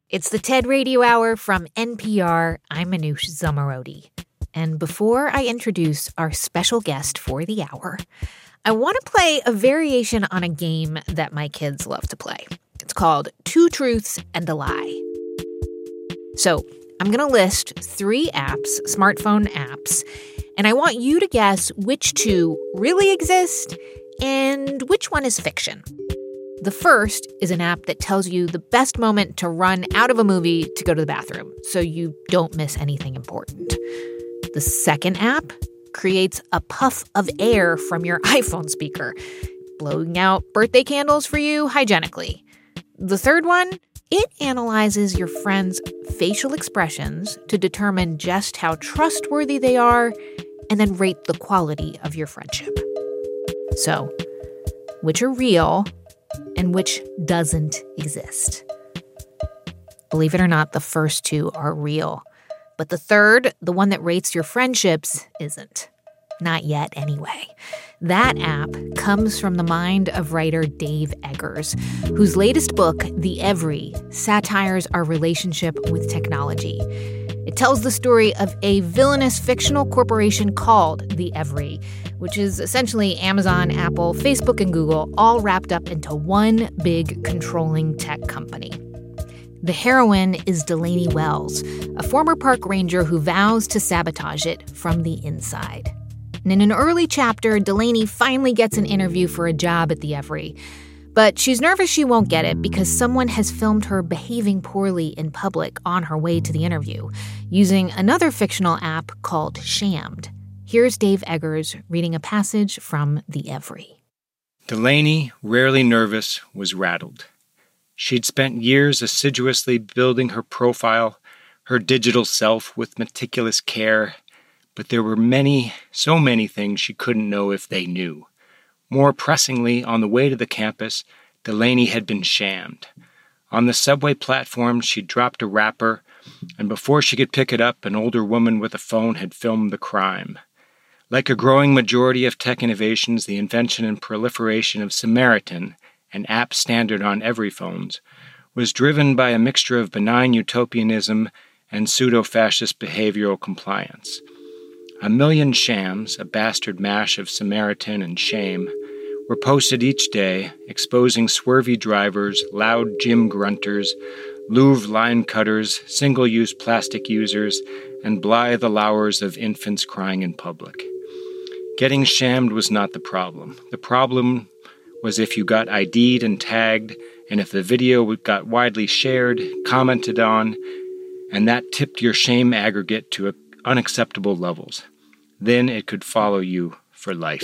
It's the TED Radio Hour from NPR. I'm Manoush Zomorodi. And before I introduce our special guest for the hour, I want to play a variation on a game that my kids love to play. It's called Two Truths and a Lie. So I'm going to list 3 apps, smartphone apps, and I want you to guess which 2 really exist and which one is fiction. The first is an app that tells you the best moment to run out of a movie to go to the bathroom, so you don't miss anything important. The second app creates a puff of air from your iPhone speaker, blowing out birthday candles for you hygienically. The third one, it analyzes your friends' facial expressions to determine just how trustworthy they are and then rate the quality of your friendship. So, which are real and which doesn't exist? Believe it or not, the first 2 are real. But the third, the one that rates your friendships, isn't. Not yet, anyway. That app comes from the mind of writer Dave Eggers, whose latest book, The Every, satires our relationship with technology. It tells the story of a villainous fictional corporation called The Every, which is essentially Amazon, Apple, Facebook, and Google all wrapped up into one big controlling tech company. The heroine is Delaney Wells, a former park ranger who vows to sabotage it from the inside. And in an early chapter, Delaney finally gets an interview for a job at the Every. But she's nervous she won't get it because someone has filmed her behaving poorly in public on her way to the interview, using another fictional app called Shamed. Here's Dave Eggers reading a passage from The Every. Delaney, rarely nervous, was rattled. She'd spent years assiduously building her profile, her digital self with meticulous care, but there were so many things she couldn't know if they knew. More pressingly, on the way to the campus, Delaney had been shammed. On the subway platform, she'd dropped a wrapper, and before she could pick it up, an older woman with a phone had filmed the crime. Like a growing majority of tech innovations, the invention and proliferation of Samaritan, an app standard on every phones, was driven by a mixture of benign utopianism and pseudo-fascist behavioral compliance. 1 million shams, a bastard mash of Samaritan and shame, were posted each day, exposing swervy drivers, loud gym grunters, Louvre line cutters, single-use plastic users, and blithe allowers of infants crying in public. Getting shammed was not the problem. The problem was if you got ID'd and tagged, and if the video got widely shared, commented on, and that tipped your shame aggregate to unacceptable levels. Then it could follow you for life.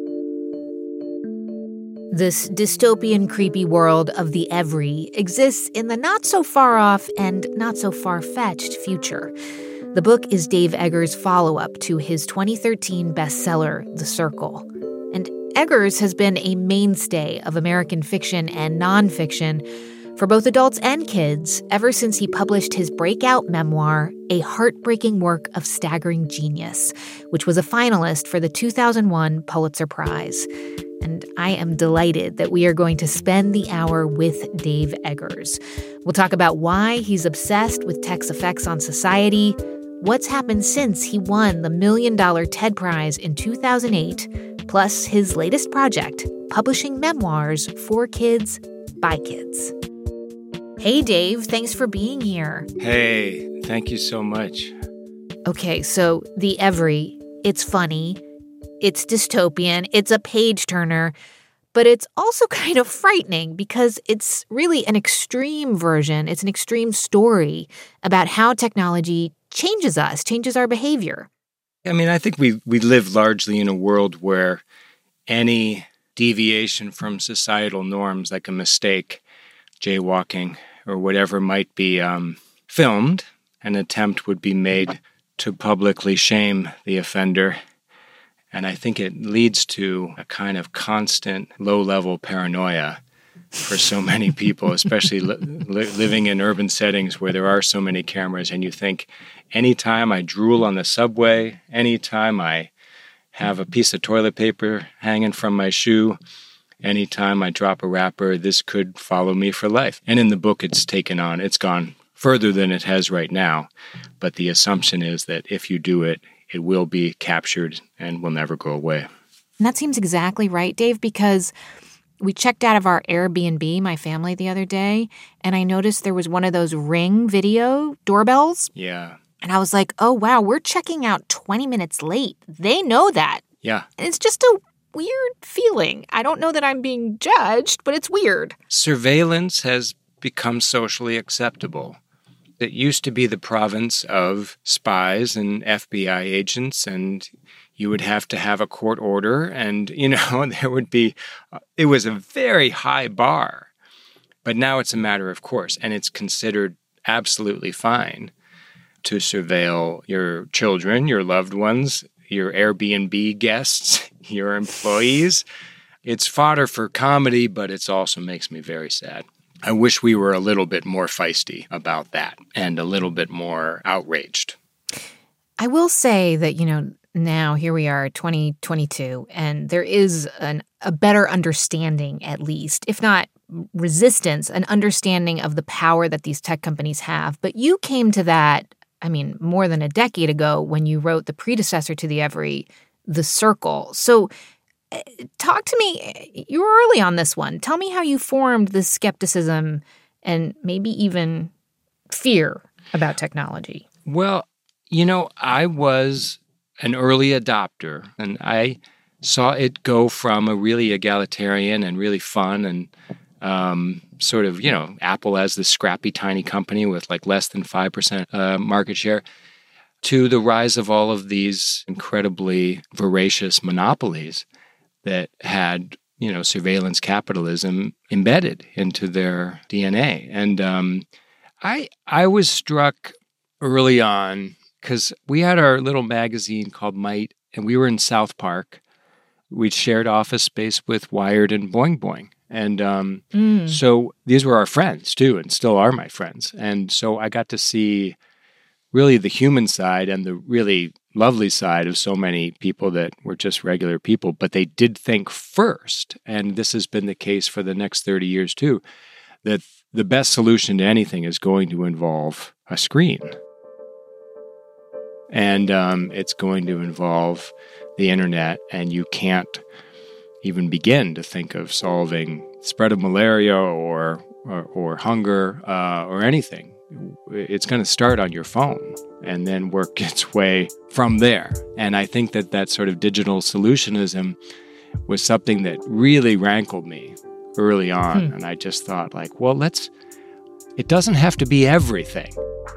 This dystopian, creepy world of The Every exists in the not-so-far-off and not-so-far-fetched future. The book is Dave Eggers' follow-up to his 2013 bestseller, The Circle. And Eggers has been a mainstay of American fiction and nonfiction for both adults and kids ever since he published his breakout memoir, A Heartbreaking Work of Staggering Genius, which was a finalist for the 2001 Pulitzer Prize. And I am delighted that we are going to spend the hour with Dave Eggers. We'll talk about why he's obsessed with tech's effects on society, what's happened since he won the $1 million TED Prize in 2008, plus his latest project, publishing memoirs for kids by kids. Hey, Dave, thanks for being here. Hey, thank you so much. Okay, so The Every, it's funny, it's dystopian, it's a page-turner, but it's also kind of frightening because it's really an extreme version. It's an extreme story about how technology changes us, changes our behavior. I mean, I think we live largely in a world where any deviation from societal norms, like a mistake, jaywalking, or whatever might be filmed, an attempt would be made to publicly shame the offender. And I think it leads to a kind of constant low-level paranoia for so many people, especially living in urban settings where there are so many cameras. And you think, anytime I drool on the subway, anytime I have a piece of toilet paper hanging from my shoe, anytime I drop a wrapper, this could follow me for life. And in the book, it's gone further than it has right now. But the assumption is that if you do it, it will be captured and will never go away. And that seems exactly right, Dave, because we checked out of our Airbnb, my family, the other day, and I noticed there was one of those Ring video doorbells. Yeah. And I was like, oh, wow, we're checking out 20 minutes late. They know that. Yeah. It's just a weird feeling. I don't know that I'm being judged, but it's weird. Surveillance has become socially acceptable. It used to be the province of spies and FBI agents, and you would have to have a court order, and, it was a very high bar. But now it's a matter of course, and it's considered absolutely fine to surveil your children, your loved ones, your Airbnb guests, your employees. It's fodder for comedy, but it also makes me very sad. I wish we were a little bit more feisty about that and a little bit more outraged. I will say that, now here we are, 2022, and there is a better understanding, at least, if not resistance, an understanding of the power that these tech companies have. But you came to that, more than a decade ago when you wrote the predecessor to the Every, The Circle. So talk to me. You were early on this one. Tell me how you formed this skepticism and maybe even fear about technology. Well, I was an early adopter, and I saw it go from a really egalitarian and really fun and Apple as this scrappy tiny company with like less than 5% market share to the rise of all of these incredibly voracious monopolies that had, surveillance capitalism embedded into their DNA. And I was struck early on because we had our little magazine called Might, and we were in South Park. We'd shared office space with Wired and Boing Boing. And so these were our friends, too, and still are my friends. And so I got to see really the human side and the really lovely side of so many people that were just regular people, but they did think first, and this has been the case for the next 30 years, too, that the best solution to anything is going to involve a screen. And it's going to involve the internet, and you can't even begin to think of solving spread of malaria or hunger or anything. It's going to start on your phone and then work its way from there. And I think that sort of digital solutionism was something that really rankled me early on. And I just thought it doesn't have to be everything.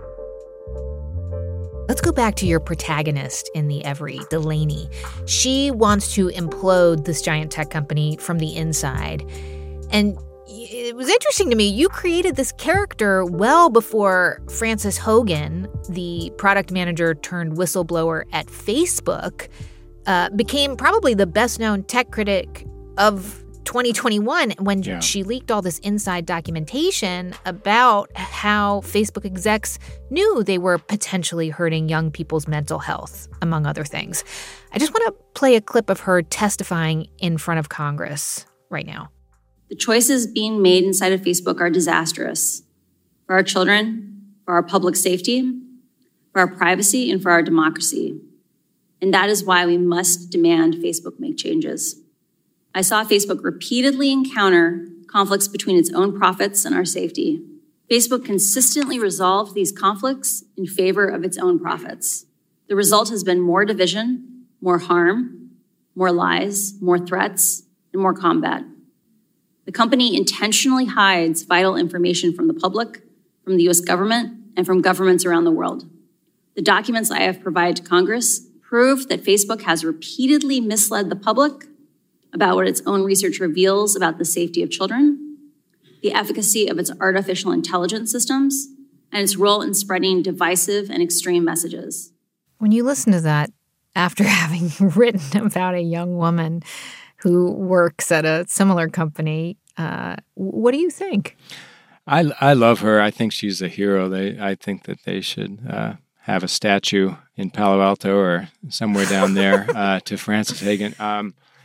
Let's go back to your protagonist in the Every, Delaney. She wants to implode this giant tech company from the inside. And it was interesting to me, you created this character well before Frances Hogan, the product manager turned whistleblower at Facebook, became probably the best-known tech critic of 2021 when she leaked all this inside documentation about how Facebook execs knew they were potentially hurting young people's mental health, among other things. I just want to play a clip of her testifying in front of Congress right now. The choices being made inside of Facebook are disastrous for our children, for our public safety, for our privacy, and for our democracy. And that is why we must demand Facebook make changes. I saw Facebook repeatedly encounter conflicts between its own profits and our safety. Facebook consistently resolved these conflicts in favor of its own profits. The result has been more division, more harm, more lies, more threats, and more combat. The company intentionally hides vital information from the public, from the U.S. government, and from governments around the world. The documents I have provided to Congress prove that Facebook has repeatedly misled the public about what its own research reveals about the safety of children, the efficacy of its artificial intelligence systems, and its role in spreading divisive and extreme messages. When you listen to that, after having written about a young woman who works at a similar company, what do you think? I love her. I think she's a hero. I think that they should have a statue in Palo Alto or somewhere down there to Frances Hogan.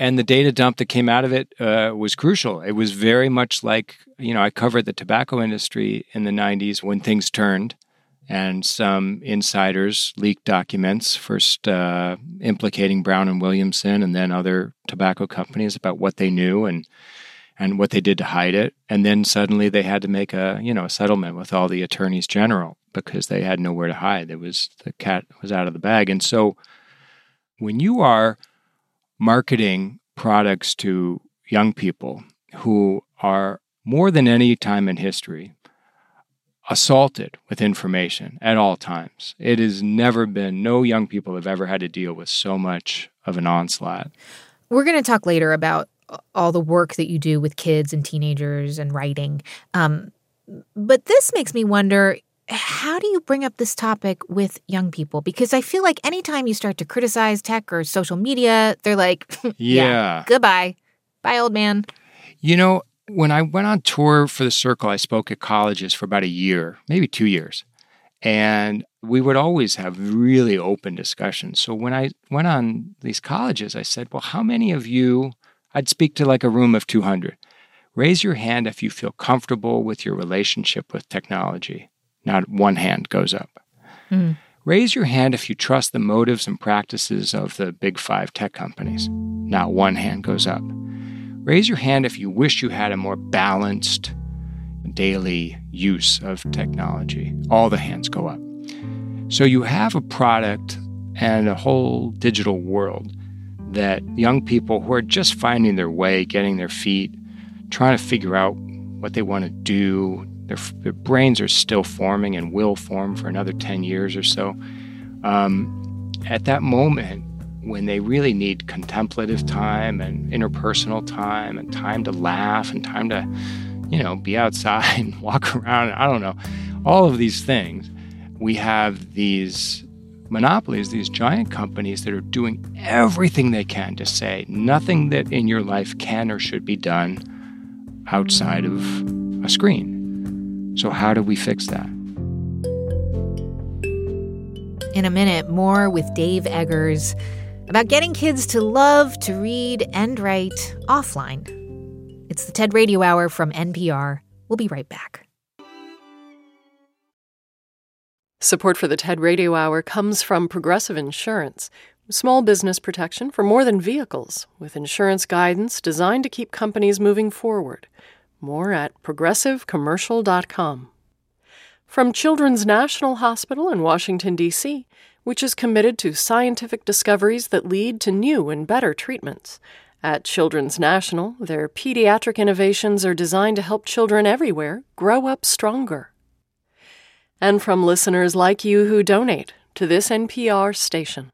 And the data dump that came out of it was crucial. It was very much like, I covered the tobacco industry in the 90s when things turned and some insiders leaked documents, first implicating Brown and Williamson and then other tobacco companies about what they knew and what they did to hide it. And then suddenly they had to make a settlement with all the attorneys general because they had nowhere to hide. The cat was out of the bag. And so when you are marketing products to young people who are more than any time in history assaulted with information at all times, it has never been, no young people have ever had to deal with so much of an onslaught. We're going to talk later about all the work that you do with kids and teenagers and writing. But this makes me wonder, how do you bring up this topic with young people? Because I feel like anytime you start to criticize tech or social media, they're like, yeah, goodbye. Bye, old man. When I went on tour for the Circle, I spoke at colleges for about a year, maybe 2 years. And we would always have really open discussions. So when I went on these colleges, I said, well, how many of you, I'd speak to like a room of 200. Raise your hand if you feel comfortable with your relationship with technology. Not one hand goes up. Raise your hand if you trust the motives and practices of the big 5 tech companies. Not one hand goes up. Raise your hand if you wish you had a more balanced daily use of technology. All the hands go up. So you have a product and a whole digital world that young people who are just finding their way, getting their feet, trying to figure out what they want to do, their brains are still forming and will form for another 10 years or so. At that moment, when they really need contemplative time and interpersonal time and time to laugh and time to, be outside and walk around, I don't know, all of these things, we have these monopolies, these giant companies that are doing everything they can to say nothing that in your life can or should be done outside of a screen. So how do we fix that? In a minute, more with Dave Eggers about getting kids to love to read and write offline. It's the TED Radio Hour from NPR. We'll be right back. Support for the TED Radio Hour comes from Progressive Insurance, small business protection for more than vehicles, with insurance guidance designed to keep companies moving forward. More at progressivecommercial.com. From Children's National Hospital in Washington, D.C., which is committed to scientific discoveries that lead to new and better treatments. At Children's National, their pediatric innovations are designed to help children everywhere grow up stronger. And from listeners like you who donate to this NPR station.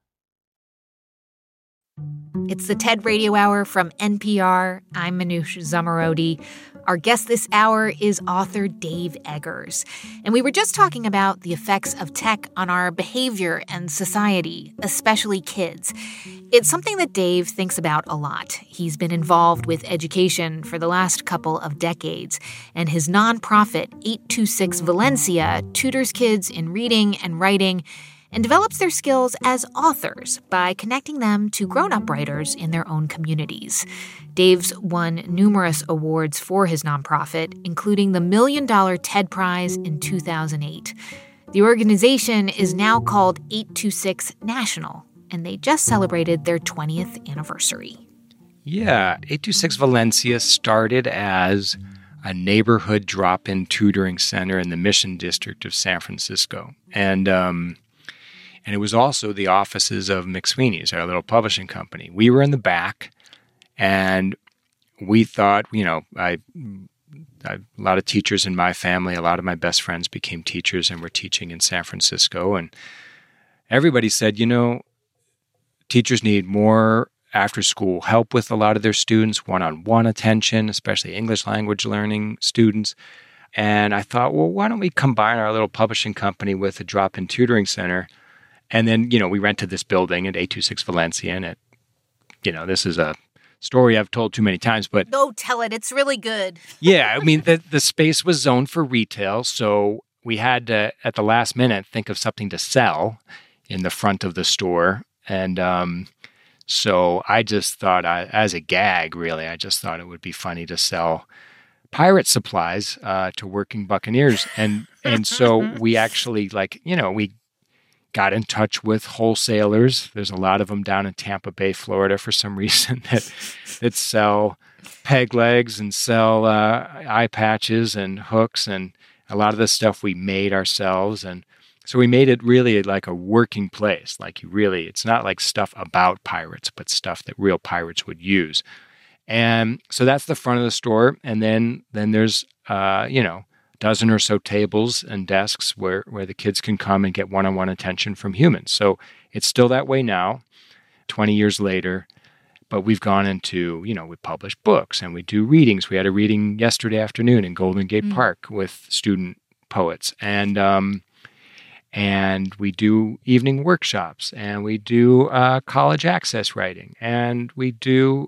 It's the TED Radio Hour from NPR. I'm Manoush Zomorodi. Our guest this hour is author Dave Eggers. And we were just talking about the effects of tech on our behavior and society, especially kids. It's something that Dave thinks about a lot. He's been involved with education for the last couple of decades, and his nonprofit, 826 Valencia, tutors kids in reading and writing and develops their skills as authors by connecting them to grown-up writers in their own communities. Dave's won numerous awards for his nonprofit, including the $1 Million TED Prize in 2008. The organization is now called 826 National, and they just celebrated their 20th anniversary. Yeah, 826 Valencia started as a neighborhood drop-in tutoring center in the Mission District of San Francisco. And it was also the offices of McSweeney's, our little publishing company. We were in the back, and we thought, a lot of teachers in my family, a lot of my best friends became teachers and were teaching in San Francisco. And everybody said, teachers need more after-school help with a lot of their students, one-on-one attention, especially English language learning students. And I thought, well, why don't we combine our little publishing company with a drop-in tutoring center? And then, we rented this building at 826 Valencia, and this is a story I've told too many times, but... Go tell it. It's really good. Yeah, I mean, the space was zoned for retail, so we had to, at the last minute, think of something to sell in the front of the store. And So I just thought, as a gag, really, I just thought it would be funny to sell pirate supplies to working buccaneers. And so we actually, we got in touch with wholesalers. There's a lot of them down in Tampa Bay, Florida, for some reason, that sell peg legs and sell eye patches and hooks, and a lot of the stuff we made ourselves. And so we made it really like a working place. It's not like stuff about pirates, but stuff that real pirates would use. And so that's the front of the store. And then there's, a dozen or so tables and desks where the kids can come and get one-on-one attention from humans. So it's still that way now, 20 years later. But we've gone into, we publish books and we do readings. We had a reading yesterday afternoon in Golden Gate Park with student poets. And we do evening workshops, and we do college access writing, and we do,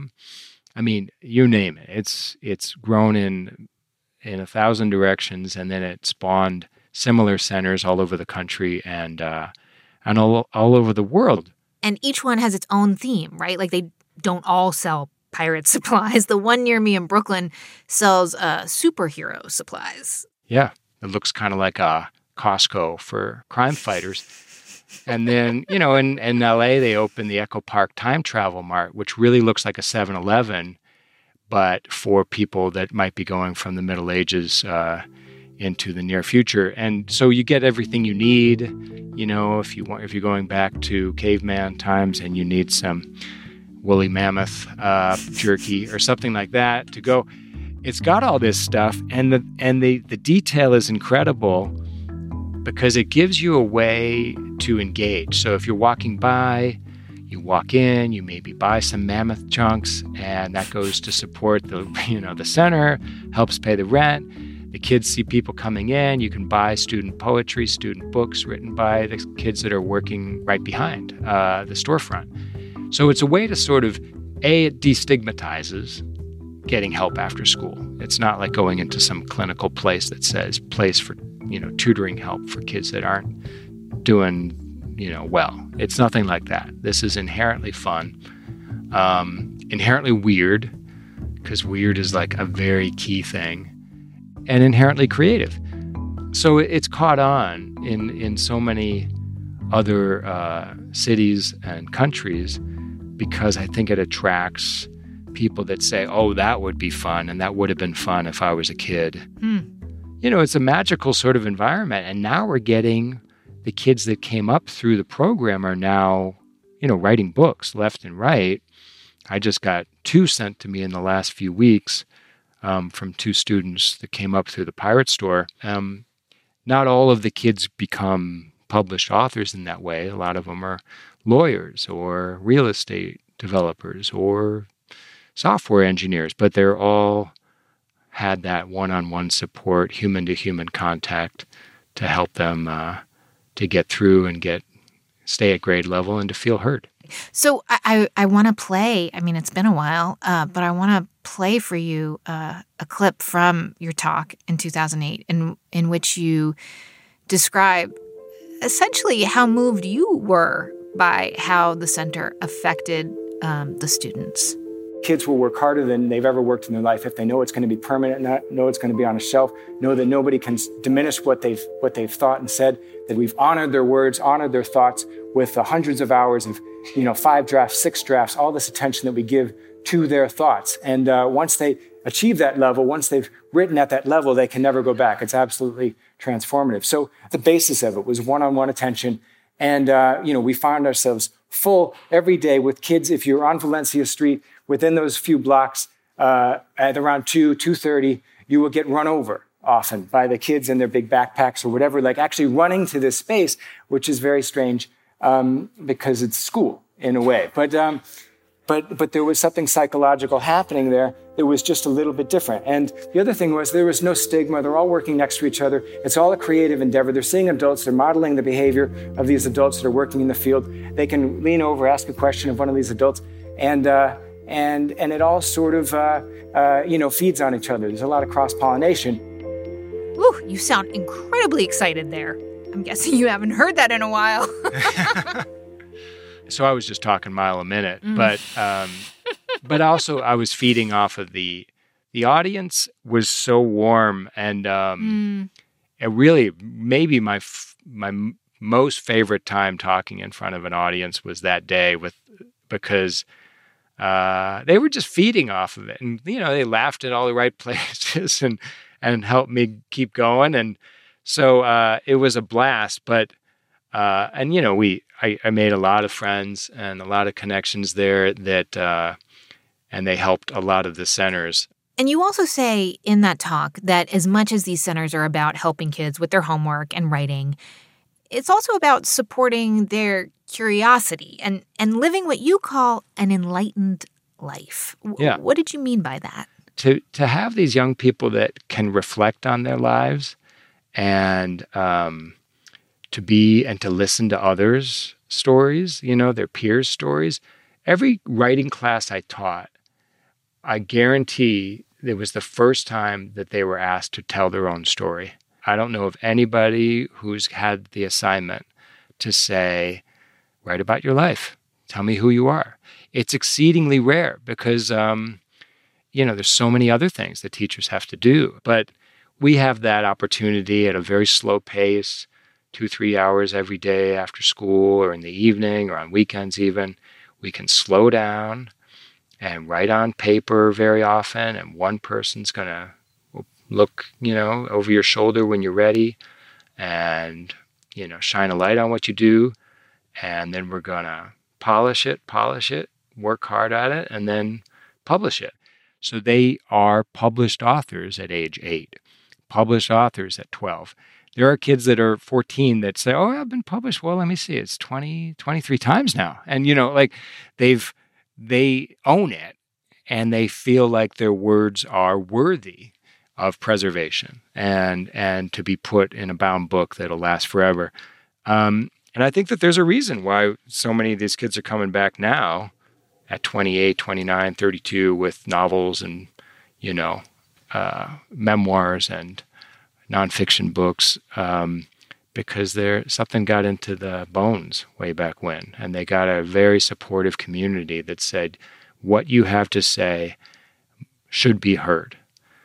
you name it. It's grown in 1,000 directions, and then it spawned similar centers all over the country and all over the world. And each one has its own theme, right? Like they don't all sell pirate supplies. The one near me in Brooklyn sells superhero supplies. Yeah, it looks kind of like a Costco for crime fighters. And then, in LA, they opened the Echo Park Time Travel Mart, which really looks like a 7-Eleven, but for people that might be going from the Middle Ages into the near future. And so you get everything you need, if you're going back to caveman times and you need some woolly mammoth jerky or something like that to go. It's got all this stuff, and the detail is incredible, because it gives you a way to engage. So if you're walking by, you walk in, you maybe buy some mammoth chunks, and that goes to support the center, helps pay the rent. The kids see people coming in. You can buy student poetry, student books written by the kids that are working right behind the storefront. So it's a way to sort of, it destigmatizes getting help after school. It's not like going into some clinical place that says place for tutoring help for kids that aren't doing, well. It's nothing like that. This is inherently fun, inherently weird, because weird is like a very key thing, and inherently creative. So it's caught on in so many other cities and countries, because I think it attracts people that say, oh, that would be fun, and that would have been fun if I was a kid. It's a magical sort of environment. And now we're getting the kids that came up through the program are now, writing books left and right. I just got 2 sent to me in the last few weeks from 2 students that came up through the Pirate Store. Not all of the kids become published authors in that way. A lot of them are lawyers or real estate developers or software engineers, but they're all had that one-on-one support, human-to-human contact to help them to get through and stay at grade level and to feel heard. So I want to play, it's been a while, but I want to play for you a clip from your talk in 2008 in which you describe essentially how moved you were by how the center affected the students. Kids will work harder than they've ever worked in their life if they know it's going to be permanent, know it's going to be on a shelf, know that nobody can diminish what they've thought and said, that we've honored their words, honored their thoughts with hundreds of hours of 5 drafts, 6 drafts, all this attention that we give to their thoughts. And once they achieve that level, once they've written at that level, they can never go back. It's absolutely transformative. So the basis of it was one-on-one attention. And, we found ourselves full every day with kids. If you're on Valencia Street, within those few blocks, at around 2:30, you will get run over often by the kids in their big backpacks or whatever, like actually running to this space, which is very strange because it's school in a way. But there was something psychological happening there that was just a little bit different. And the other thing was there was no stigma. They're all working next to each other. It's all a creative endeavor. They're seeing adults. They're modeling the behavior of these adults that are working in the field. They can lean over, ask a question of one of these adults, and it all sort of feeds on each other. There's a lot of cross-pollination. Ooh, you sound incredibly excited there. I'm guessing you haven't heard that in a while. So I was just talking mile a minute, but also I was feeding off of the audience was so warm, and it really maybe my most favorite time talking in front of an audience was that day because they were just feeding off of it, and they laughed in all the right places and helped me keep going, and so it was a blast. But and I made a lot of friends and a lot of connections there that and they helped a lot of the centers. And you also say in that talk that as much as these centers are about helping kids with their homework and writing, it's also about supporting their curiosity and living what you call an enlightened life. Yeah. What did you mean by that? To have these young people that can reflect on their lives and to listen to others' stories, their peers' stories. Every writing class I taught, I guarantee it was the first time that they were asked to tell their own story. I don't know of anybody who's had the assignment to say, write about your life. Tell me who you are. It's exceedingly rare because, there's so many other things that teachers have to do. But we have that opportunity at a very slow pace, 2-3 hours every day after school or in the evening or on weekends even. We can slow down and write on paper very often, and one person's going to look, over your shoulder when you're ready and, shine a light on what you do. And then we're going to polish it, work hard at it, and then publish it. So they are published authors at age 8, published authors at 12. There are kids that are 14 that say, oh, I've been published. Well, let me see. It's 23 times now. And, they own it and they feel like their words are worthy of preservation and to be put in a bound book that'll last forever. And I think that there's a reason why so many of these kids are coming back now at 28, 29, 32 with novels and, memoirs and nonfiction books because something got into the bones way back when. And they got a very supportive community that said, what you have to say should be heard.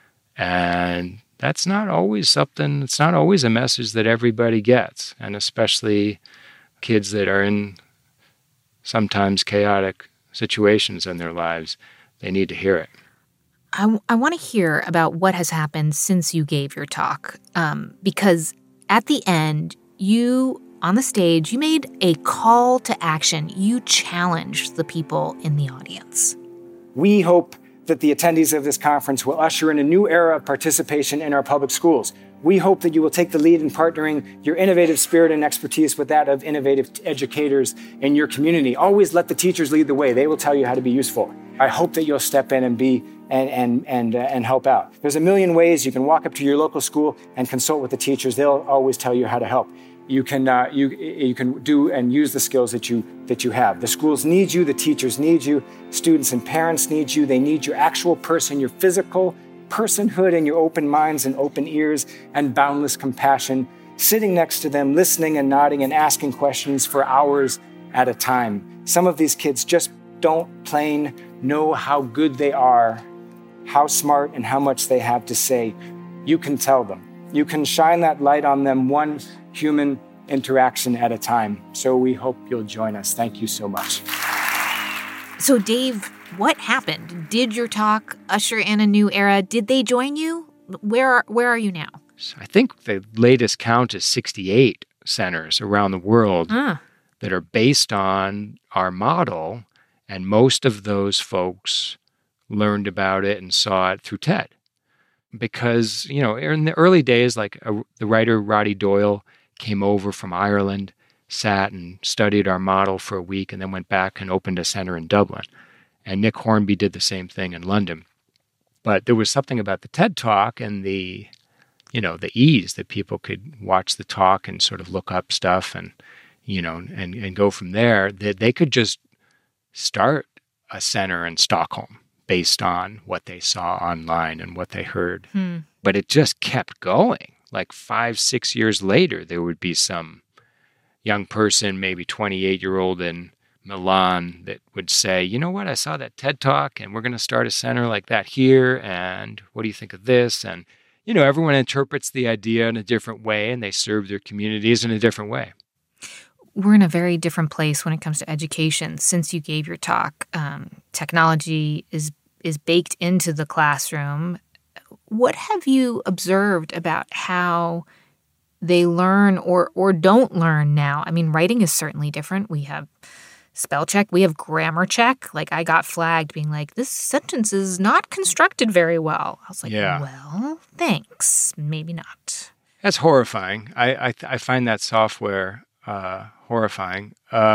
And that's not always it's not always a message that everybody gets. And especially kids that are in sometimes chaotic situations in their lives, they need to hear it. I want to hear about what has happened since you gave your talk, because at the end, on the stage, you made a call to action. You challenged the people in the audience. We hope that the attendees of this conference will usher in a new era of participation in our public schools. We hope that you will take the lead in partnering your innovative spirit and expertise with that of innovative educators in your community. Always let the teachers lead the way. They will tell you how to be useful. I hope that you'll step in and be and help out. There's a million ways you can walk up to your local school and consult with the teachers. They'll always tell you how to help. You can do and use the skills that you have. The schools need you. The teachers need you. Students and parents need you. They need your actual person, your physical personhood, and your open minds and open ears and boundless compassion, sitting next to them, listening and nodding and asking questions for hours at a time. Some of these kids just don't plain know how good they are, how smart and how much they have to say. You can tell them. You can shine that light on them one human interaction at a time. So we hope you'll join us. Thank you so much. So Dave, what happened? Did your talk usher in a new era? Did they join you? Where are you now? I think the latest count is 68 centers around the world that are based on our model. And most of those folks learned about it and saw it through TED. Because, in the early days, the writer Roddy Doyle came over from Ireland, sat and studied our model for a week, and then went back and opened a center in Dublin. And Nick Hornby did the same thing in London. But there was something about the TED Talk and the ease that people could watch the talk and sort of look up stuff and go from there, that they could just start a center in Stockholm based on what they saw online and what they heard. But it just kept going. 5-6 years later, there would be some young person, maybe 28-year-old in Milan that would say, you know what, I saw that TED Talk and we're going to start a center like that here. And what do you think of this? And, everyone interprets the idea in a different way and they serve their communities in a different way. We're in a very different place when it comes to education. Since you gave your talk, technology is baked into the classroom. What have you observed about how they learn or don't learn now? I mean, writing is certainly different. We have spell check. We have grammar check. Like, I got flagged being like, this sentence is not constructed very well. I was like, well, thanks. Maybe not. That's horrifying. I find that software horrifying.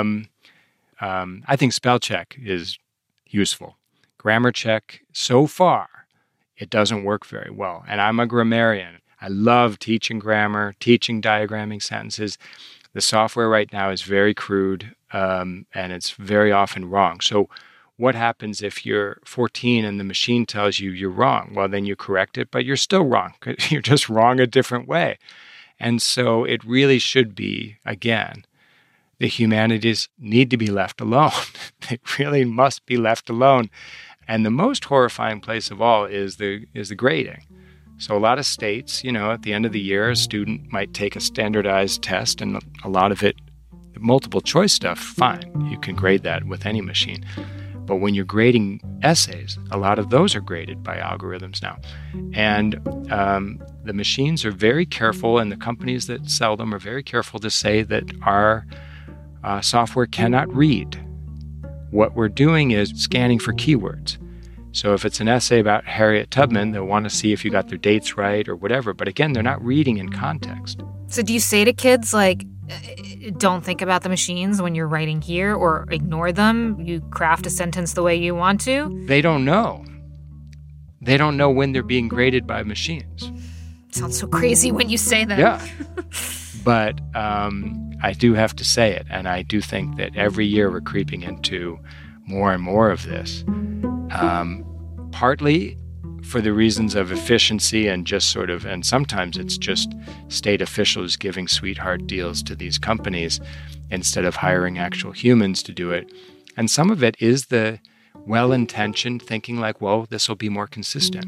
I think spell check is useful. Grammar check, so far, it doesn't work very well. And I'm a grammarian. I love teaching grammar, teaching diagramming sentences. The software right now is very crude, and it's very often wrong. So what happens if you're 14 and the machine tells you you're wrong? Well, then you correct it, but you're still wrong. You're just wrong a different way. And so it really should be, again, the humanities need to be left alone. They really must be left alone. And the most horrifying place of all is the grading. So a lot of states, at the end of the year, a student might take a standardized test, and a lot of it, multiple choice stuff, fine. You can grade that with any machine. But when you're grading essays, a lot of those are graded by algorithms now. And the machines are very careful, and the companies that sell them are very careful to say that our software cannot read. What we're doing is scanning for keywords. So if it's an essay about Harriet Tubman, they'll want to see if you got their dates right or whatever. But again, they're not reading in context. So do you say to kids, like, don't think about the machines when you're writing here, or ignore them? You craft a sentence the way you want to? They don't know. They don't know when they're being graded by machines. Sounds so crazy when you say that. Yeah. But I do have to say it, and I do think that every year we're creeping into more and more of this. Partly for the reasons of efficiency and just and sometimes it's just state officials giving sweetheart deals to these companies instead of hiring actual humans to do it. And some of it is the well-intentioned thinking like, well, this will be more consistent.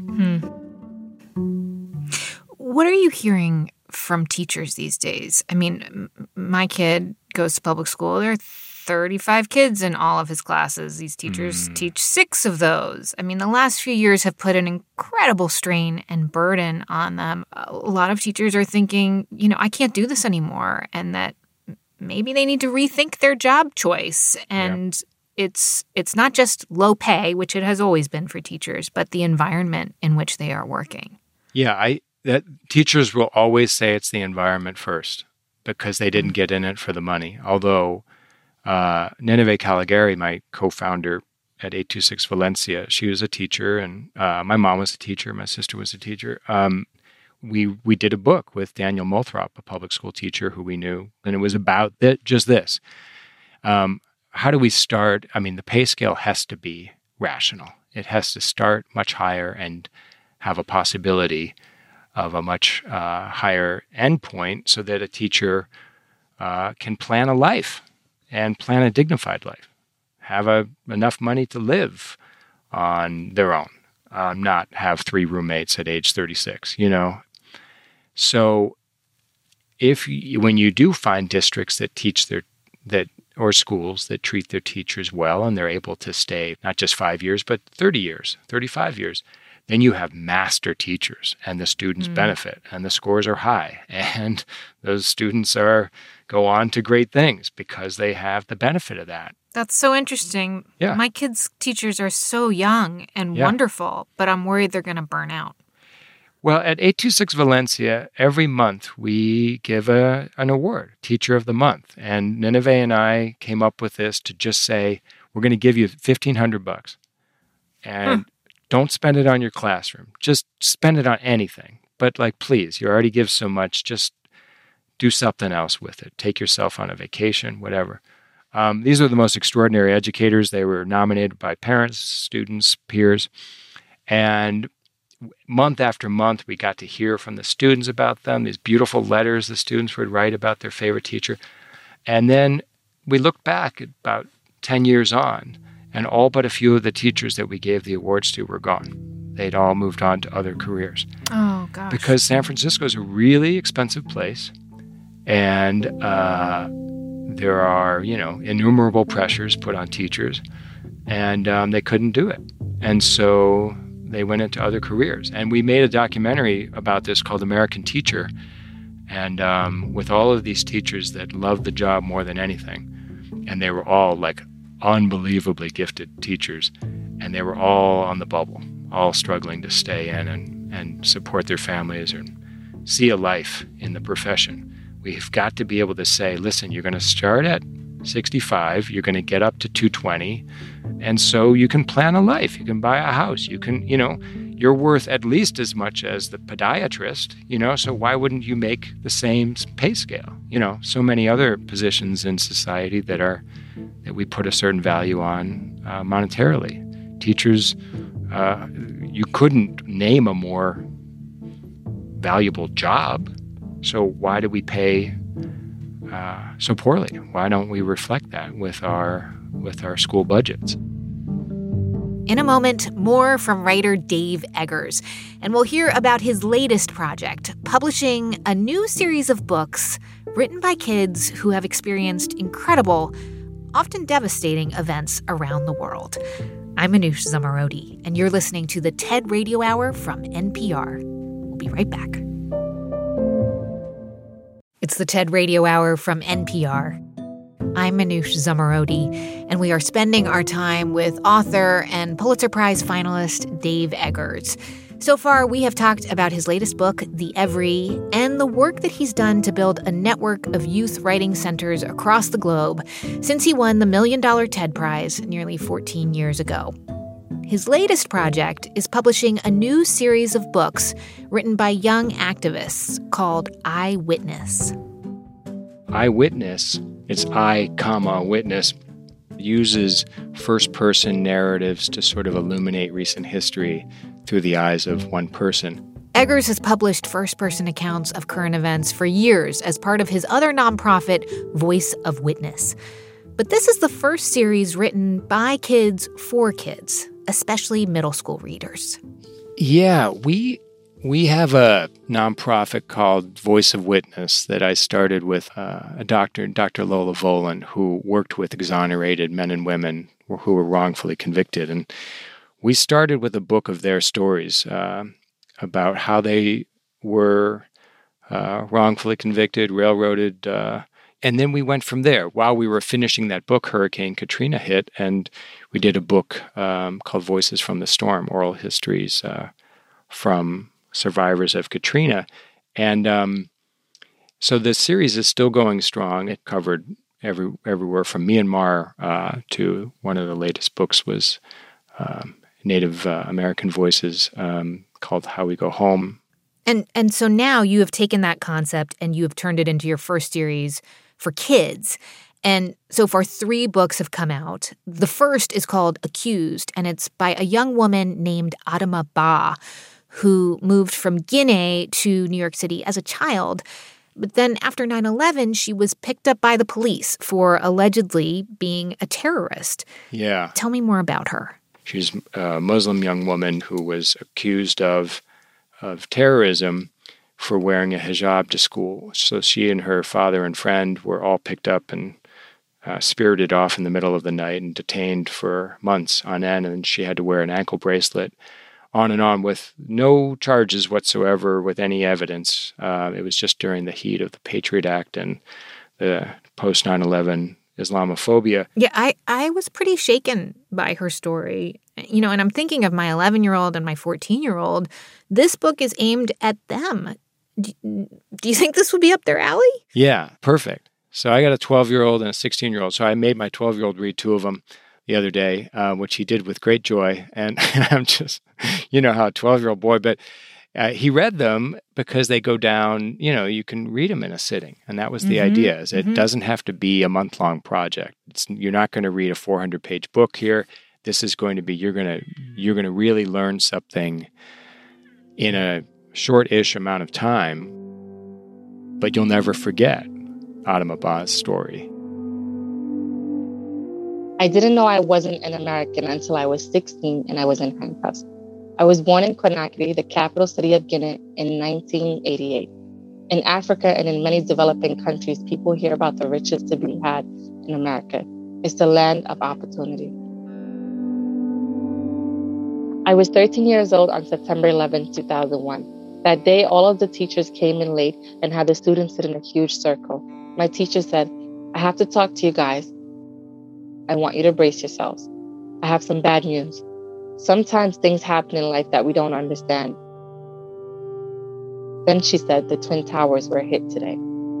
What are you hearing from teachers these days? I mean, my kid goes to public school. There are 35 kids in all of his classes. These teachers teach 6 of those. I mean, the last few years have put an incredible strain and burden on them. A lot of teachers are thinking, I can't do this anymore, and that maybe they need to rethink their job choice. And it's not just low pay, which it has always been for teachers, but the environment in which they are working. Yeah, that teachers will always say it's the environment first because they didn't get in it for the money. Although Nineveh Caligari, my co-founder at 826 Valencia, she was a teacher, and my mom was a teacher, my sister was a teacher. We did a book with Daniel Mothrop, a public school teacher who we knew, and it was about just this. How do we start? I mean, the pay scale has to be rational. It has to start much higher and have a possibility of a much higher endpoint so that a teacher can plan a life and plan a dignified life, have enough money to live on their own, not have 3 roommates at age 36, So when you do find districts that teach or schools that treat their teachers well and they're able to stay not just 5 years, but 30 years, 35 years, then you have master teachers and the students benefit and the scores are high and those students go on to great things because they have the benefit of that. That's so interesting. Yeah. My kids' teachers are so young and wonderful, but I'm worried they're going to burn out. Well, at 826 Valencia, every month we give an award, Teacher of the Month. And Nineveh and I came up with this to just say, we're going to give you $1,500. And don't spend it on your classroom. Just spend it on anything. But please, you already give so much, just do something else with it. Take yourself on a vacation, whatever. These are the most extraordinary educators. They were nominated by parents, students, peers. And month after month, we got to hear from the students about them, these beautiful letters the students would write about their favorite teacher. And then we looked back about 10 years on, and all but a few of the teachers that we gave the awards to were gone. They'd all moved on to other careers. Oh, gosh. Because San Francisco is a really expensive place, and there are, innumerable pressures put on teachers, and they couldn't do it. And so they went into other careers. And we made a documentary about this called American Teacher, and with all of these teachers that loved the job more than anything. And they were all like unbelievably gifted teachers, and they were all on the bubble, all struggling to stay in and support their families and see a life in the profession. We've got to be able to say, listen, you're going to start at 65, you're going to get up to 220, and so you can plan a life, you can buy a house, you can, you're worth at least as much as the podiatrist, so why wouldn't you make the same pay scale? So many other positions in society that we put a certain value on monetarily. Teachers, you couldn't name a more valuable job, so why do we pay so poorly? Why don't we reflect that with our school budgets? In a moment, more from writer Dave Eggers, and we'll hear about his latest project, publishing a new series of books written by kids who have experienced incredible, often devastating events around the world. I'm Manoush Zomorodi, and you're listening to the TED Radio Hour from NPR. We'll be right back. It's the TED Radio Hour from NPR. I'm Manoush Zomorodi, and we are spending our time with author and Pulitzer Prize finalist Dave Eggers. So far, we have talked about his latest book, The Every, and the work that he's done to build a network of youth writing centers across the globe since he won the $1 Million TED Prize nearly 14 years ago. His latest project is publishing a new series of books written by young activists called Eyewitness. Eyewitness, it's I, witness, uses first-person narratives to sort of illuminate recent history through the eyes of one person. Eggers has published first-person accounts of current events for years as part of his other nonprofit, Voice of Witness. But this is the first series written by kids for kids, especially middle school readers. Yeah, we have a nonprofit called Voice of Witness that I started with a doctor, Dr. Lola Volan, who worked with exonerated men and women who were wrongfully convicted. And we started with a book of their stories about how they were wrongfully convicted, railroaded, and then we went from there. While we were finishing that book, Hurricane Katrina hit, and we did a book called Voices from the Storm, Oral Histories from Survivors of Katrina. And so the series is still going strong. It covered everywhere from Myanmar to one of the latest books was Native American Voices called How We Go Home. And so now you have taken that concept and you have turned it into your first series for kids. And so far, 3 books have come out. The first is called Accused, and it's by a young woman named Adama Ba, who moved from Guinea to New York City as a child. But then after 9/11, she was picked up by the police for allegedly being a terrorist. Yeah. Tell me more about her. She's a Muslim young woman who was accused of terrorism for wearing a hijab to school. So she and her father and friend were all picked up and spirited off in the middle of the night and detained for months on end. And she had to wear an ankle bracelet on and on with no charges whatsoever, with any evidence. It was just during the heat of the Patriot Act and the post 9/11 Islamophobia. Yeah, I was pretty shaken by her story. And I'm thinking of my 11-year-old and my 14-year-old. This book is aimed at them. Do you think this would be up their alley? Yeah, perfect. So I got a 12-year-old and a 16-year-old. So I made my 12-year-old read 2 of them the other day, which he did with great joy. And I'm just, how a 12-year-old boy, but he read them because they go down, you can read them in a sitting. And that was the idea, is it doesn't have to be a month-long project. You're not going to read a 400-page book here. This is going to be, you're going to really learn something in a short-ish amount of time, but you'll never forget Adama Ba's story. I didn't know I wasn't an American until I was 16 and I was in handcuffs. I was born in Conakry, the capital city of Guinea, in 1988. In Africa and in many developing countries, people hear about the riches to be had in America. It's the land of opportunity. I was 13 years old on September 11, 2001. That day, all of the teachers came in late and had the students sit in a huge circle. My teacher said, "I have to talk to you guys. I want you to brace yourselves. I have some bad news. Sometimes things happen in life that we don't understand." Then she said the Twin Towers were hit today.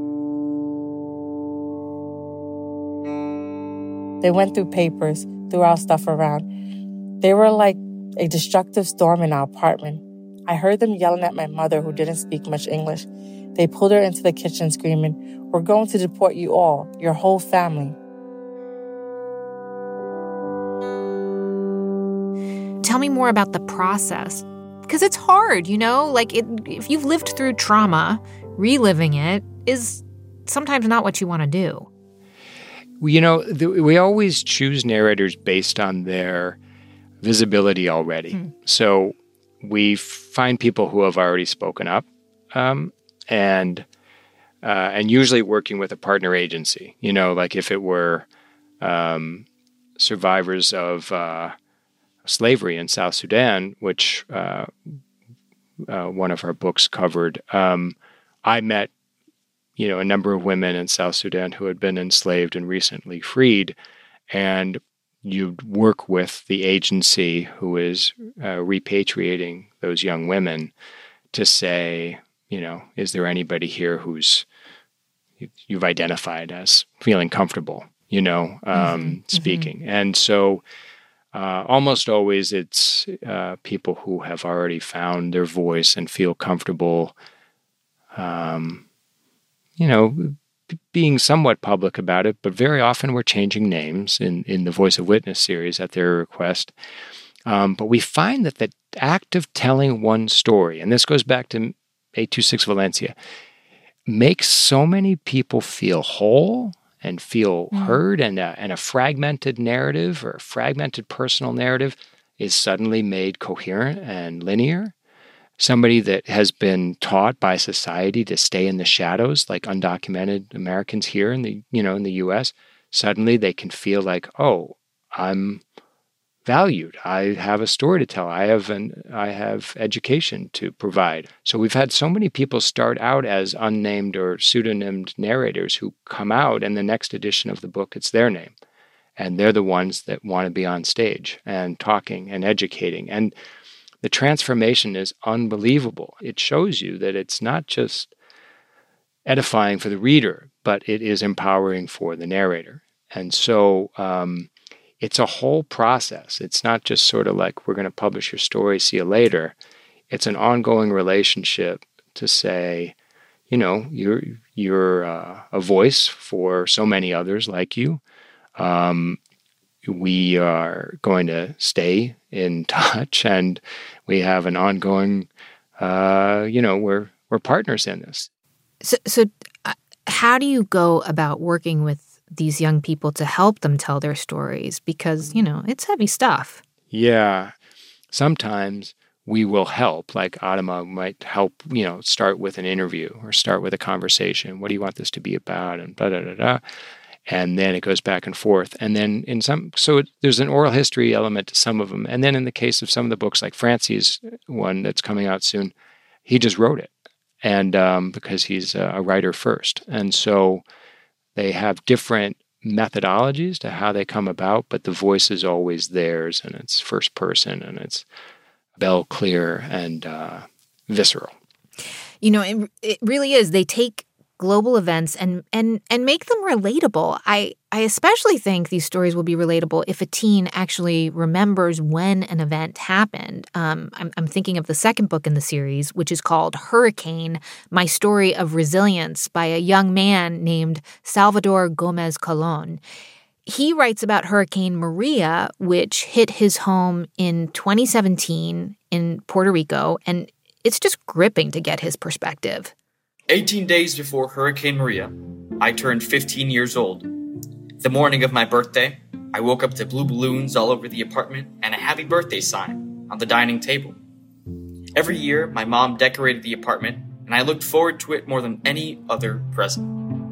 They went through papers, threw our stuff around. They were like a destructive storm in our apartment. I heard them yelling at my mother, who didn't speak much English. They pulled her into the kitchen screaming, "We're going to deport you all, your whole family." Tell me more about the process. Because it's hard, if you've lived through trauma, reliving it is sometimes not what you want to do. We always choose narrators based on their visibility already. So we find people who have already spoken up, and usually working with a partner agency. Like if it were survivors of slavery in South Sudan, which one of our books covered, I met, a number of women in South Sudan who had been enslaved and recently freed, and you'd work with the agency who is repatriating those young women to say, is there anybody here who's you've identified as feeling comfortable, speaking. And so almost always it's people who have already found their voice and feel comfortable, being somewhat public about it, but very often we're changing names in the Voice of Witness series at their request. But we find that the act of telling one story, and this goes back to 826 Valencia, makes so many people feel whole and feel heard, and a fragmented narrative or a fragmented personal narrative is suddenly made coherent and linear. Somebody that has been taught by society to stay in the shadows, like undocumented Americans here in the U.S., suddenly they can feel like, oh, I'm valued. I have a story to tell. I have education to provide. So we've had so many people start out as unnamed or pseudonymed narrators who come out, and the next edition of the book, it's their name. And they're the ones that want to be on stage and talking and educating. And the transformation is unbelievable. It shows you that it's not just edifying for the reader, but it is empowering for the narrator. And so it's a whole process. It's not just sort of like, we're going to publish your story, see you later. It's an ongoing relationship to say, you're a voice for so many others like you. We are going to stay in touch, and we have an ongoing, we're partners in this. So how do you go about working with these young people to help them tell their stories? Because, it's heavy stuff. Yeah. Sometimes we will help, like Adama might help, start with an interview or start with a conversation. What do you want this to be about? And blah. And then it goes back and forth. And then there's an oral history element to some of them. And then in the case of some of the books, like Francie's one that's coming out soon, he just wrote it. And because he's a writer first. And so they have different methodologies to how they come about, but the voice is always theirs, and it's first person, and it's bell clear and visceral. It really is. They take global events and make them relatable. I especially think these stories will be relatable if a teen actually remembers when an event happened. I'm thinking of the second book in the series, which is called Hurricane, My Story of Resilience, by a young man named Salvador Gomez Colon. He writes about Hurricane Maria, which hit his home in 2017 in Puerto Rico, and it's just gripping to get his perspective. 18 days before Hurricane Maria, I turned 15 years old. The morning of my birthday, I woke up to blue balloons all over the apartment and a happy birthday sign on the dining table. Every year, my mom decorated the apartment, and I looked forward to it more than any other present.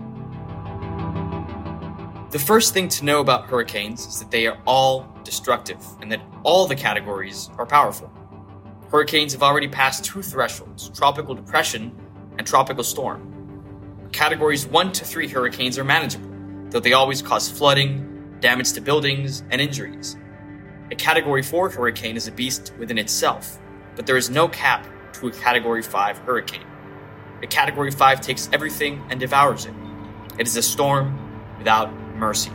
The first thing to know about hurricanes is that they are all destructive and that all the categories are powerful. Hurricanes have already passed 2 thresholds, tropical depression and tropical storm. Categories 1 to 3 hurricanes are manageable, though they always cause flooding, damage to buildings, and injuries. A Category 4 hurricane is a beast within itself, but there is no cap to a Category 5 hurricane. A Category 5 takes everything and devours it. It is a storm without mercy.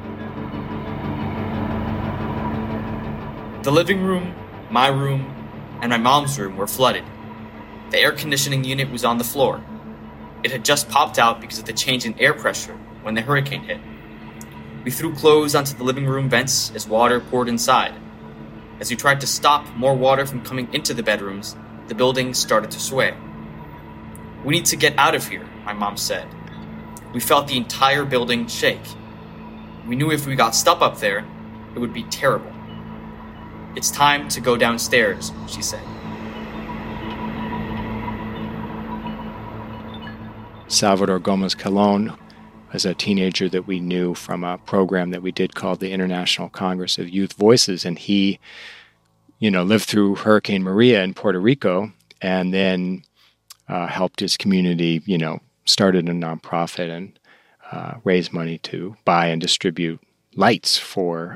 The living room, my room, and my mom's room were flooded. The air conditioning unit was on the floor. It had just popped out because of the change in air pressure when the hurricane hit. We threw clothes onto the living room vents as water poured inside. As we tried to stop more water from coming into the bedrooms, the building started to sway. "We need to get out of here," my mom said. We felt the entire building shake. We knew if we got stuck up there, it would be terrible. "It's time to go downstairs," she said. Salvador Gomez Colon was a teenager that we knew from a program that we did called the International Congress of Youth Voices, and he, lived through Hurricane Maria in Puerto Rico, and then helped his community, started a nonprofit and raised money to buy and distribute lights for,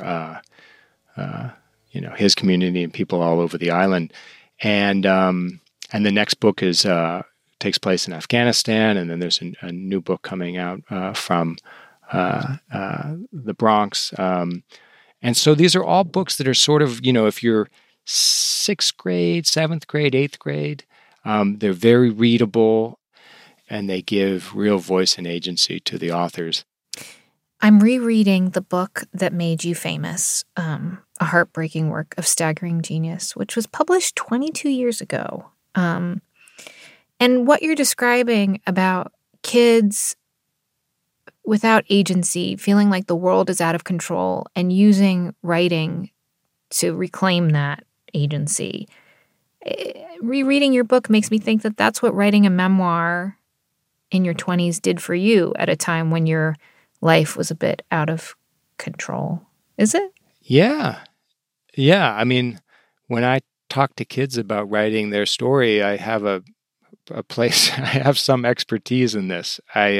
his community and people all over the island. And the next book takes place in Afghanistan, and then there's a new book coming out from the Bronx. And so these are all books that are sort of, if you're 6th grade, 7th grade, 8th grade, they're very readable, and they give real voice and agency to the authors. I'm rereading the book that made you famous, A Heartbreaking Work of Staggering Genius, which was published 22 years ago. And what you're describing about kids without agency, feeling like the world is out of control, and using writing to reclaim that agency. Rereading your book makes me think that that's what writing a memoir in your 20s did for you at a time when your life was a bit out of control. Is it? Yeah. I mean, when I talk to kids about writing their story, I have a place, I have some expertise in this.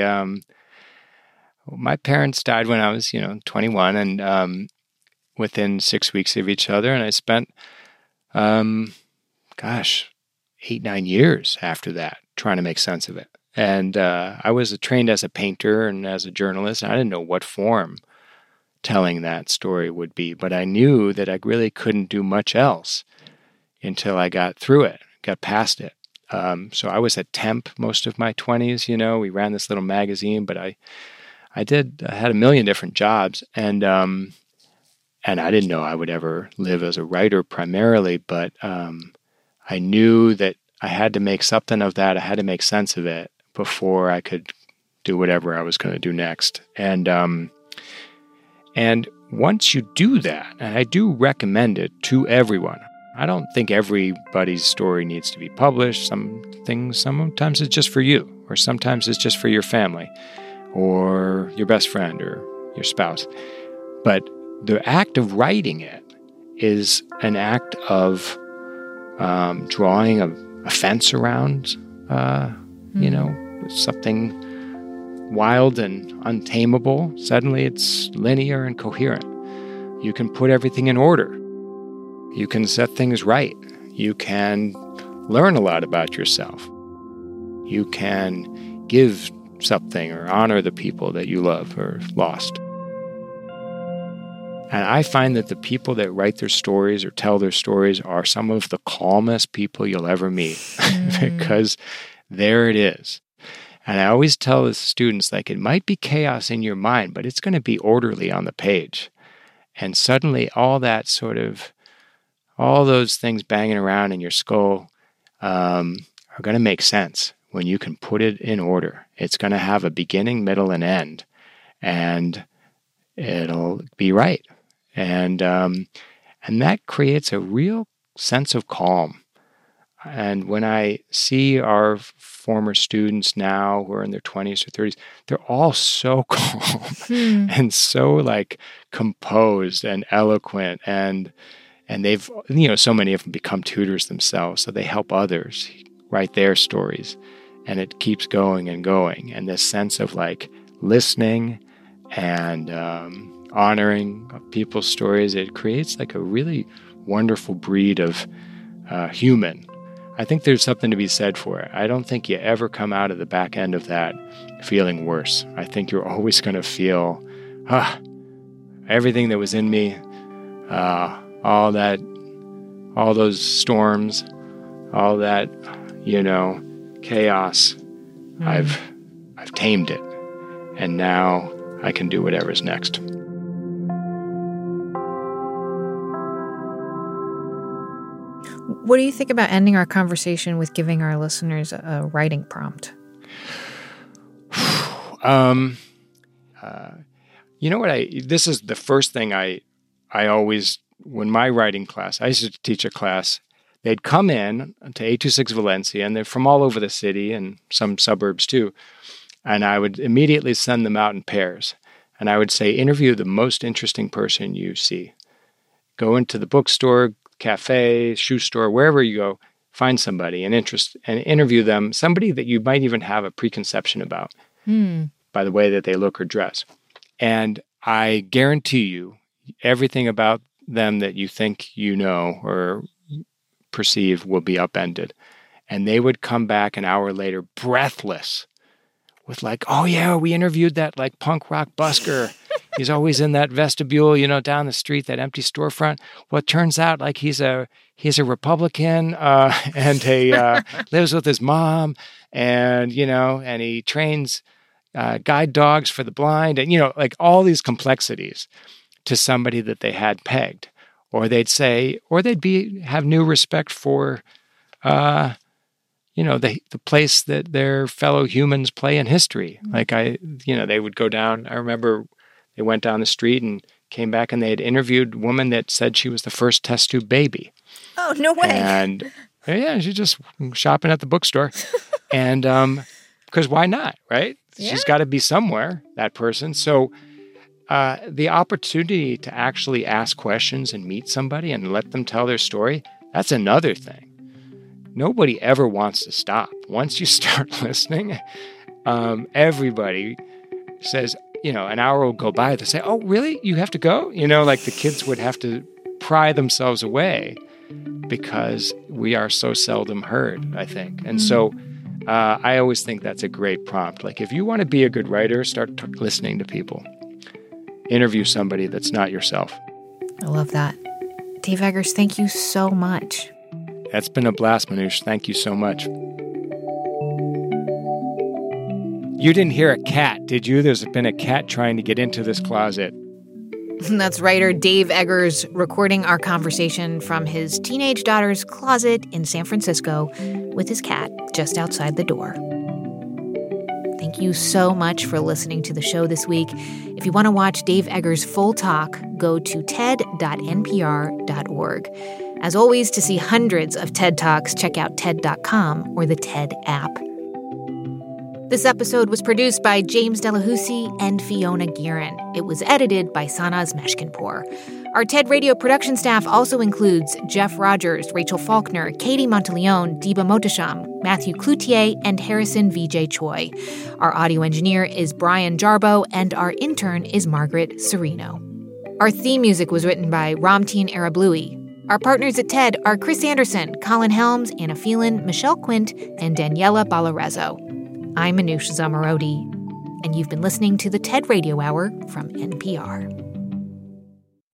My parents died when I was, 21, and within 6 weeks of each other, and I spent, 8-9 years after that trying to make sense of it. And I was trained as a painter and as a journalist, and I didn't know what form telling that story would be, but I knew that I really couldn't do much else until I got through it, got past it. So I was at Temp most of my 20s, we ran this little magazine, but I had a million different jobs, and I didn't know I would ever live as a writer primarily, but I knew that I had to make something of that. I had to make sense of it before I could do whatever I was going to do next. And once you do that, and I do recommend it to everyone, I don't think everybody's story needs to be published. Sometimes it's just for you, or sometimes it's just for your family, or your best friend, or your spouse. But the act of writing it is an act of drawing a fence around, something wild and untamable. Suddenly it's linear and coherent. You can put everything in order. You can set things right. You can learn a lot about yourself. You can give something or honor the people that you love or lost. And I find that the people that write their stories or tell their stories are some of the calmest people you'll ever meet because there it is. And I always tell the students, it might be chaos in your mind, but it's going to be orderly on the page. And suddenly all those things banging around in your skull are going to make sense when you can put it in order. It's going to have a beginning, middle, and end, and it'll be right. And that creates a real sense of calm. And when I see our former students now who are in their 20s or 30s, they're all so calm and so like composed and eloquent, and they've, so many of them become tutors themselves, so they help others write their stories, and it keeps going and going. And this sense of like listening and honoring people's stories, it creates like a really wonderful breed of human. I think there's something to be said for it. I don't think you ever come out of the back end of that feeling worse. I think you're always going to feel, everything that was in me, all those storms, all that, chaos. I've tamed it, and now I can do whatever's next. What do you think about ending our conversation with giving our listeners a writing prompt? This is the first thing I always, when my writing class, I used to teach a class, they'd come in to 826 Valencia, and they're from all over the city and some suburbs too. And I would immediately send them out in pairs. And I would say, interview the most interesting person you see. Go into the bookstore, cafe, shoe store, wherever you go, find somebody and interview them, somebody that you might even have a preconception about by the way that they look or dress. And I guarantee you, everything about them that you think you know or perceive will be upended. And they would come back an hour later breathless with like, oh yeah, we interviewed that like punk rock busker. He's always in that vestibule, down the street, that empty storefront. Well, it turns out like he's a Republican and lives with his mom, and and he trains guide dogs for the blind, and like all these complexities to somebody that they had pegged, or they'd have new respect for the place that their fellow humans play in history. Like they would go down. I remember they went down the street and came back, and they had interviewed a woman that said she was the first test tube baby. Oh, no way. And yeah, she's just shopping at the bookstore. And because why not, right? Yeah. She's got to be somewhere, that person. So the opportunity to actually ask questions and meet somebody and let them tell their story, that's another thing. Nobody ever wants to stop. Once you start listening, everybody says, an hour will go by. They say, oh, really? You have to go? Like the kids would have to pry themselves away because we are so seldom heard, I think. And so I always think that's a great prompt. Like if you want to be a good writer, start listening to people. Interview somebody that's not yourself. I love that. Dave Eggers, thank you so much. That's been a blast, Manoush. Thank you so much. You didn't hear a cat, did you? There's been a cat trying to get into this closet. That's writer Dave Eggers recording our conversation from his teenage daughter's closet in San Francisco with his cat just outside the door. Thank you so much for listening to the show this week. If you want to watch Dave Eggers' full talk, go to ted.npr.org. As always, to see hundreds of TED Talks, check out TED.com or the TED app. This episode was produced by James Delahousie and Fiona Guerin. It was edited by Sanaz Meshkinpour. Our TED Radio production staff also includes Jeff Rogers, Rachel Faulkner, Katie Monteleone, Diba Mohtasham, Matthew Cloutier, and Harrison V.J. Choi. Our audio engineer is Brian Jarbo, and our intern is Margaret Serino. Our theme music was written by Ramteen Arablouei. Our partners at TED are Chris Anderson, Colin Helms, Anna Phelan, Michelle Quint, and Daniela Balarezzo. I'm Manoush Zomorodi, and you've been listening to the TED Radio Hour from NPR.